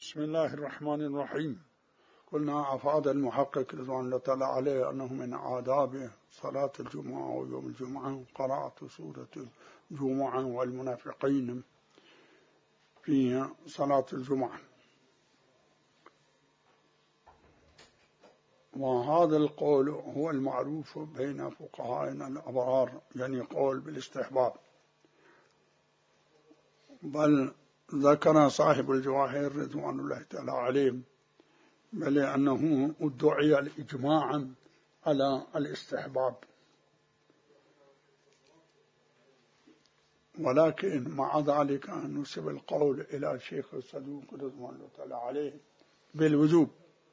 بسم الله الرحمن الرحيم. قلنا أفاد المحقق رضوان الله تعالى عليه أنه من آداب صلاة الجمعة ويوم الجمعة قراءة سورة الجمعة والمنافقين في صلاة الجمعة، وهذا القول هو المعروف بين فقهائنا الأبرار، يعني قول بالاستحباب، بل ذكر صاحب الجواهر رضوان الله تعالى عليه بل أنه ادعي الإجماع على الاستحباب، ولكن مع ذلك نسب القول إلى الشيخ الصدوق رضوان الله تعالى عليه بالوجوب.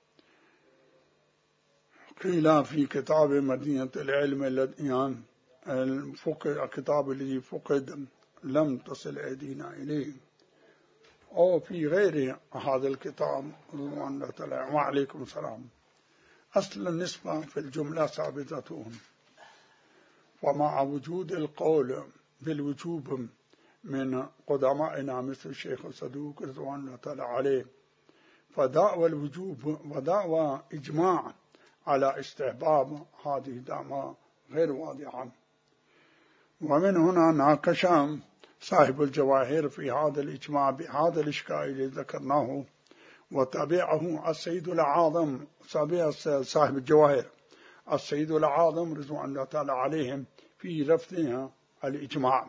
قيل في كتاب مدينة العلم الذي الكتاب الذي فقد لم تصل أيدينا إليه، أو في غير هذا الكتاب رضوان الله تعالى. وعليكم السلام. أصل النسبة في الجملة ثابتة، ومع وجود القول بالوجوب من قدمائنا مثل الشيخ الصدوق رضوان الله تعالى عليه، فدعوى الوجوب ودعوى إجماع على استحباب هذه دعوة غير واضحة. ومن هنا ناقش صاحب الجواهر في هذا الإجماع بهذا الإشكال الذي ذكرناه، وتابعه السيد العاظم صاحب الجواهر السيد العاظم رضوان الله تعالى عليهم في رفضها الإجماع.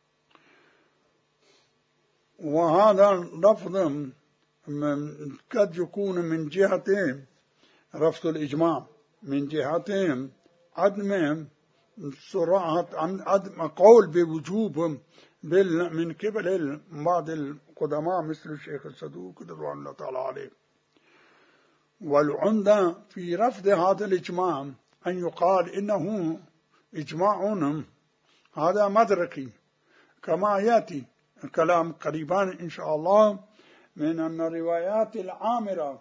وهذا رفض قد يكون من جهتين، رفض الإجماع من جهتين عدم صراحة عدم قول بوجوب من قبل بعض القدماء مثل الشيخ الصدوق رضوان الله تعالى عليه. والعمدة في رفض هذا الإجماع أن يقال إنه إجماع هذا مدركي، كما يأتي الكلام قريبا إن شاء الله من أن الروايات العامرة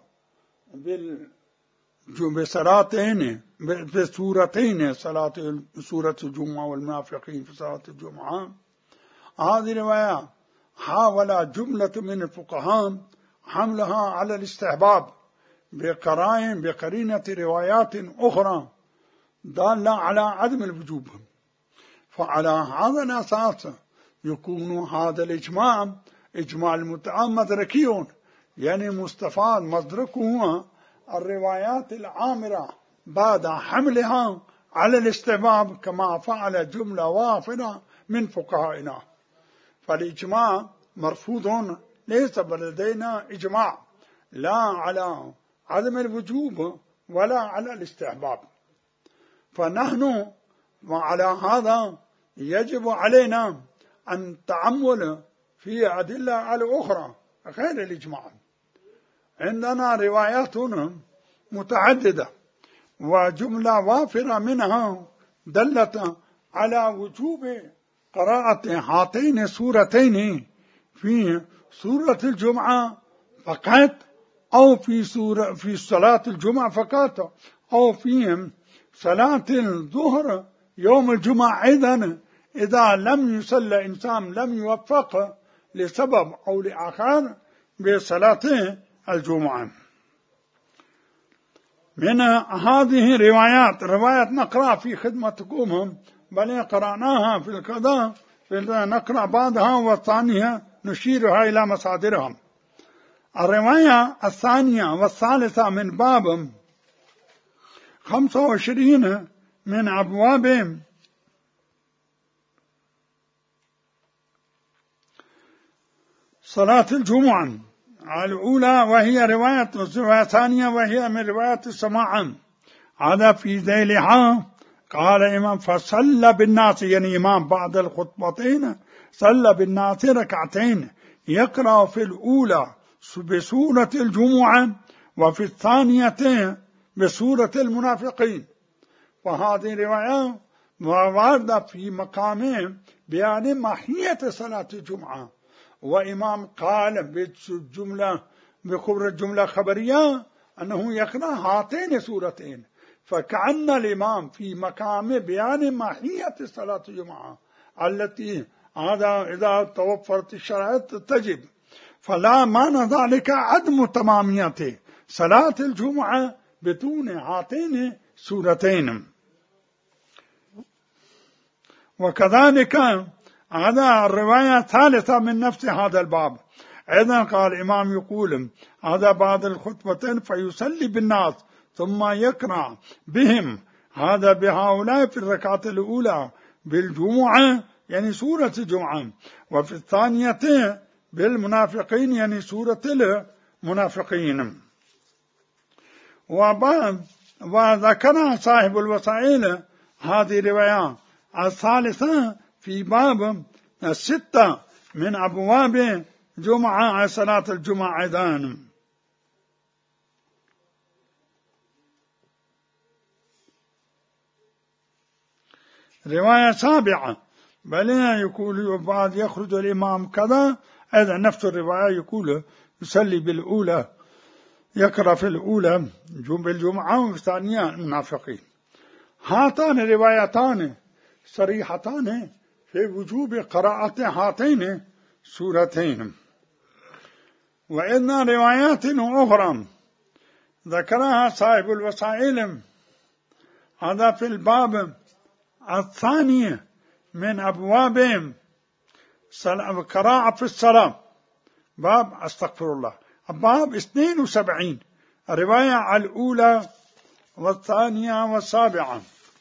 بصلاتين بسورتين، سورة الجمعة والمنافقين في صلاة الجمعة، هذه رواية حاول جملة من الفقهاء حملها على الاستحباب بقرينة روايات أخرى دالة على عدم الوجوب. فعلى هذا الأساس يكون هذا الإجماع إجماع المتعام مدركي، يعني مستفاد مدركه الروايات العامرة بعد حملها على الاستحباب كما فعل جملة وافرة من فقهائنا. فالإجماع مرفوض، ليس لدينا إجماع لا على عدم الوجوب ولا على الاستحباب. فنحن وعلى هذا يجب علينا أن نتأمل في أدلة الأخرى غير الإجماع. عندنا روايات متعددة وجملة وافرة منها دلت على وجوب قراءة هاتين السورتين في سورة الجمعة فقط، أو في صلاة الجمعة فقط، أو في صلاة الظهر يوم الجمعة أيضا، إذا لم يصلي إنسان لم يوفق لسبب أو لآخر بصلاة الجمعة. من هذه روايات نقرأ في خدمتكم، بل قرأناها في القضاء، نقرأ بعضها والثانية نشيرها إلى مصادرها. الرواية الثانية والثالثة من باب 25 من أبواب صلاة الجمعة. الأولى وهي رواية الثانية وهي من رواية السماع، هذا في ذيلها قال إمام فصلى بالناس، يعني إمام بعد الخطبتين صلى بالناس ركعتين، يقرأ في الأولى بسورة الجمعة وفي الثانية بسورة المنافقين. وهذه رواية واردة في مقام بيان ماهية صلاة الجمعة، وإمام قال بالجملة بخبر الجملة خبرية أنه يقرأ هاتين سورتين، فكأن الإمام في مقام بيان ماهية صلاة الجمعة التي هذا إذا توفرت الشرائط تجب. فلا معنى ذلك عدم تماميته صلاة الجمعة بدون هاتين سورتين. وكذلك هذا الرواية الثالثة من نفس هذا الباب أيضا قال الإمام يقول هذا بعد الخطبتين فيصلي بالناس ثم يقرأ بهم هذا بهؤلاء في الركعة الأولى بالجمعة يعني سورة الجمعة، وفي الثانية بالمنافقين يعني سورة المنافقين. وذكر صاحب الوسائل هذه الرواية الثالثة في باب 6 من أبواب جمعة صلاة الجمعة أيضا. رواية 7 بل يقول بعد يخرج الإمام كذا أيضا نفس الرواية يقول يصلي بالأولى يقرأ في الأولى بالجمعة وفي الثانية المنافقين. هاتان روايتان صريحتان في وجوب قراءة هاتين سورتين. وإن روايات أخرى ذكرها صاحب الوسائل هذا في الباب الثاني من أبواب قراءة في الصلاة باب أستغفر الله باب 72 الرواية الأولى والثانية والسابعة.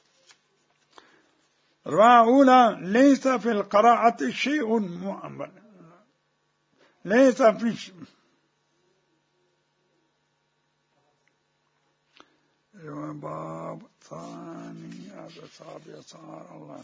الرواية الأولى ليس في القراءة شيء ليس في باب ثاني هذا سابع صار الله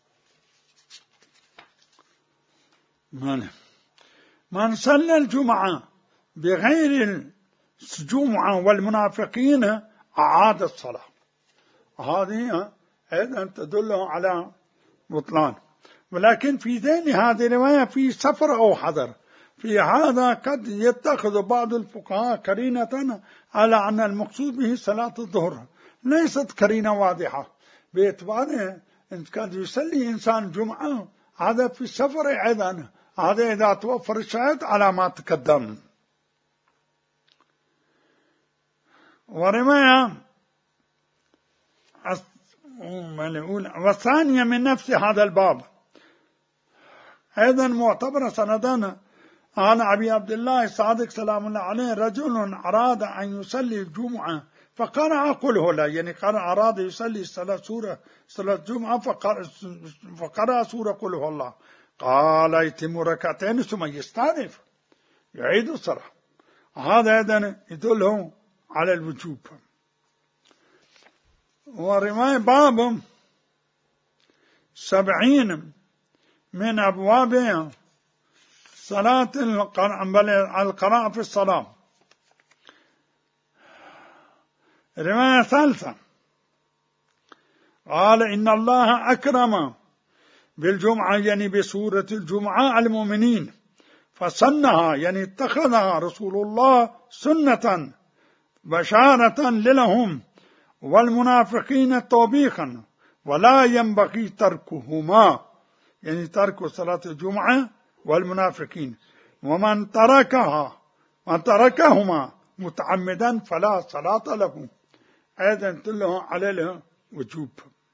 من صلى الجمعة بغير الجمعة والمنافقين أعاد الصلاة. هذه أيضا تدل على بطلان. ولكن في ذهن هذه الرواية في سفر أو حضر في هذا قد يتخذ بعض الفقهاء قرينة على أن المقصود به صلاة الظهر ليست قرينة واضحة باعتبار إن قد يصلي إنسان جمعة هذا في السفر أيضا هذا إذا توفر الشاهد على ما تقدم. ورواية والثانية من نفس هذا الباب أيضا معتبر سندان عن أبي عبد الله الصادق سلام الله عليه رجل أراد أن يصلي الجمعة فقرأ قل هو لا يعني أراد يصلي صلاة الجمعة فقرأ سورة قل هو الله قال يتم ركعتين ثم يستأنف يعيد الصلاة. هذا أيضا يدله على الوجوب. ورواية باب 70 من أبواب صلاة القراءة في الصلاة. رواية ثالثة قال إن الله أكرم بالجمعة يعني بسورة الجمعة المؤمنين فسنها يعني اتخذها رسول الله سنة بشارة لهم والمنافقين توبيخا ولا ينبغي تركهما يعني ترك صلاة الجمعة والمنافقين ومن تركهما متعمدا فلا صلاة له أيضا تله على الوجوب.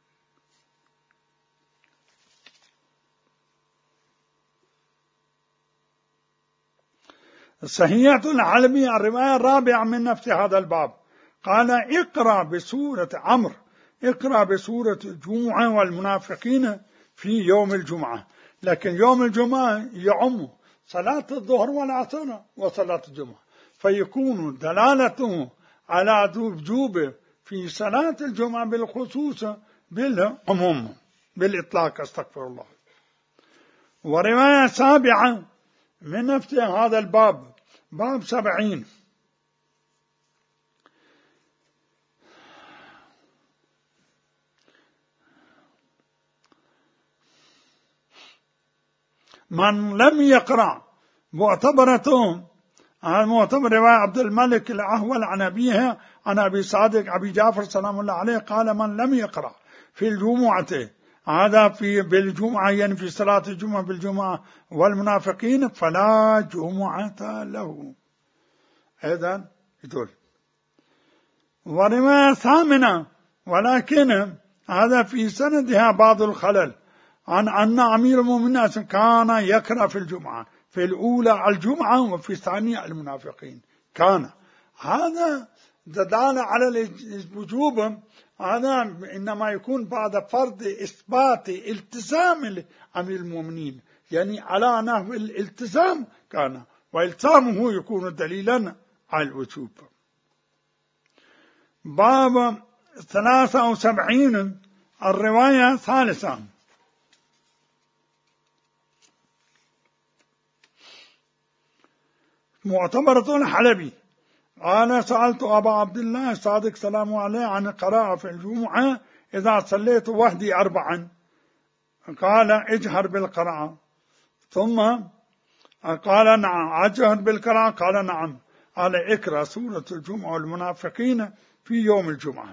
صحيحة العلمي الرواية الرابعة من نفس هذا الباب قال اقرأ بسورة عمرو اقرأ بسورة الجمعة والمنافقين في يوم الجمعة. لكن يوم الجمعة يعم صلاة الظهر والعصر وصلاة الجمعة فيكون دلالته على وجوب في صلاة الجمعة بالخصوص بالعموم بالإطلاق استغفر الله. ورواية سابعة من نفس هذا الباب باب 70 من لم يقرأ معتبرته معتبر رواية عبد الملك الأهول عن أبيه عن أبي صادق أبي جعفر سلام الله عليه قال من لم يقرأ في الجمعة هذا بالجمعة، يعني في صلاة الجمعة بالجمعة والمنافقين فلا جمعة له. أيضا يدل. ورواية ثامنة ولكن هذا في سندها بعض الخلل، عن أن أمير المؤمنين كان يقرأ في الجمعة، في الأولى الجمعة وفي الثانية المنافقين كان. هذا دلالة على الوجوب، هذا إنما يكون بعد فرض إثبات التزام أمير المؤمنين، يعني على نحو الالتزام كان، والتزامه يكون دليلا على الوجوب. باب 73 الرواية الثالثة. معتبرة الحلبي قال سألت أبا عبد الله الصادق سلام عليه عن القراءة في الجمعة إذا صليت وحدي 4، قال اجهر بالقراءة، ثم قال نعم اجهر بالقراءة، قال نعم، قال اقرأ سورة الجمعة والمنافقين في يوم الجمعة.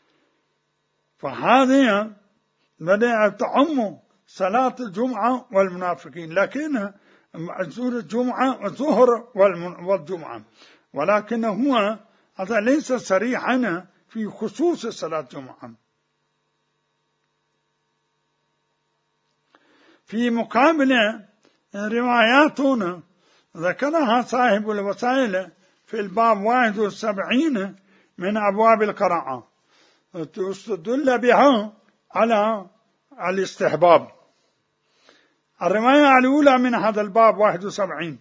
فهذه بدأ تعم صلاة الجمعة والمنافقين، لكن سورة الجمعة الظهر والجمعة، ولكن هو هذا ليس صريحا في خصوص صلاة الجمعة. في مقابل روايات ذكرها صاحب الوسائل في الباب 71 من أبواب القراءة، تستدل بها على الاستحباب. الرواية الأولى من هذا الباب 71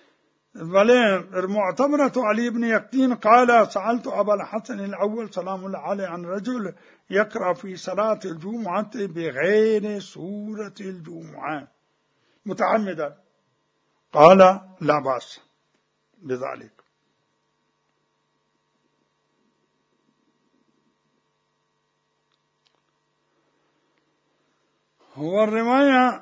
معتبرة علي بن يقطين قال سألت أبا الحسن الأول سلام الله عليه عن رجل يقرأ في صلاة الجمعة بغير سورة الجمعة متعمدا، قال لا بأس بذلك. هو الرواية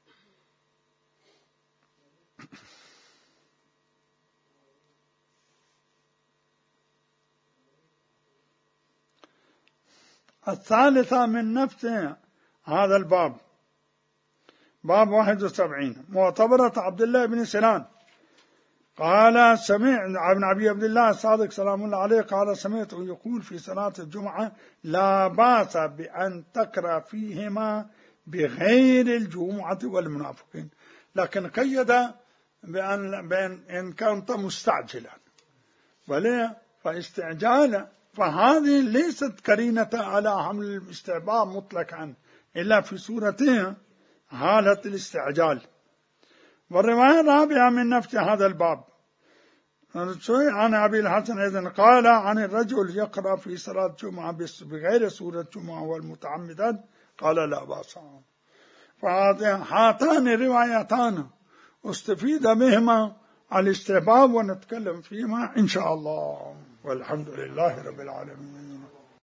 الثالثة من نفس هذا الباب، باب 71 معتبرة عبد الله بن سنان قال سمعت ابن أبي عبد الله الصادق سلام الله عليه قال سمعت يقول في صلاة الجمعة لا بأس بأن تقرأ فيهما بغير الجمعة والمنافقين، لكن قيد بأن إن كنت مستعجلا، ولا فاستعجال فهذه ليست قرينة على حمل الاستحباب مطلقا إلا في صورتها حالة الاستعجال. والرواية الرابعة من نفس هذا الباب عن أبي الحسن إذن قال عن الرجل يقرأ في صلاة الجمعة بغير سورة الجمعة والمتعمدا، قال لا بأس. فهاتان الروايتان استفيد بهما الاستحباب ونتكلم فيهما إن شاء الله، والحمد لله رب العالمين.